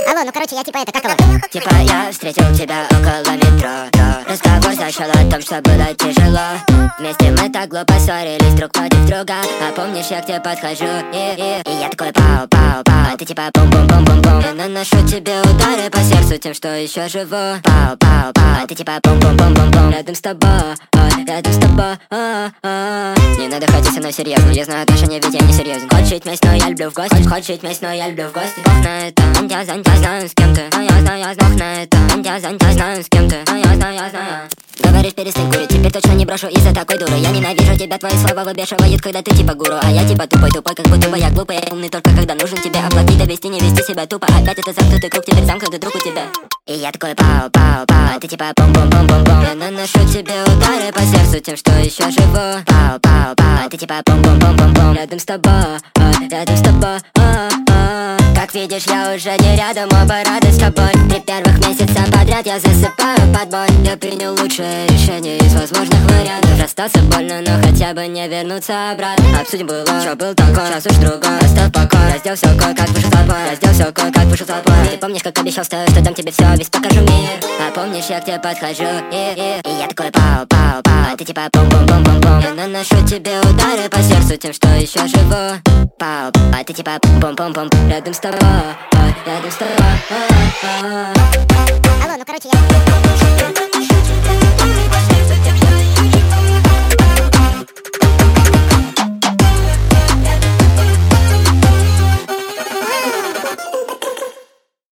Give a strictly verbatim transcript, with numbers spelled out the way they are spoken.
Алло, ну короче, я типа это, как его? Типа я встретил тебя около метро, да. Разговор зашел о том, что было тяжело. Вместе мы так глупо ссорились друг против друга. А помнишь, я к тебе подхожу и, и, и я такой пау, пау, пау. А ты типа бум-бум-бум-бум-бум. Я наношу тебе удары по сердцу тем, что еще живу. Пау, пау, пау. А ты типа бум-бум-бум-бум-бум. Рядом с тобой, рядом с тобой. Не надо ходить со мной серьезно. Я знаю отношения, ведь я не серьезен. Хочешь жить вместе, но я люблю в гости. Хочешь жить вместе, но я люблю в гости. Бог на это, я знаю, знаю с кем ты. Но я знаю, я знаю на это, я знаю, знаю с кем ты. Но я знаю, я знаю. Говоришь, перестань курить, теперь точно не брошу из-за такой дуры. Я ненавижу тебя, твои слова выбешивают, когда ты типа гуру. А я типа тупой-тупой, как будто бы я глупый. Я умный только когда нужен тебе оплатить, довести, не вести себя тупо. Опять это замкнутый круг, теперь замкнутый друг у тебя. И я такой пау, пау, пау. А ты типа бум-бум-бум-бум-бум. Я наношу тебе удары по сердцу тем, что еще живу. Пау, пау, пау. А ты типа бум-бум-бум-бум-бум. Рядом с тобой, рядом с тобой. Как видишь, я уже не рядом, оба рады с тобой. Три первых месяца подряд я засыпаю под бой. Я принял лучшее решение из возможных вариантов. Расстаться больно, но хотя бы не вернуться обратно. Обсудим было, что был такой, сейчас уж другой. Оставь покой, раздел все кое-как вышел толпой. Раздел все кое-как вышел толпой. Ты помнишь, как обещал, что, что дам тебе все, весь покажу мир. А помнишь, я к тебе подхожу и, и, и я такой пау, пау, пау. А ты типа бум-бум-бум-бум-бум. Я наношу тебе удары по сердцу тем, что еще живу. Пау, а ты типа бум-бум-бум. Рядом с тобой, рядом с тобой. Алло, ну короче, я...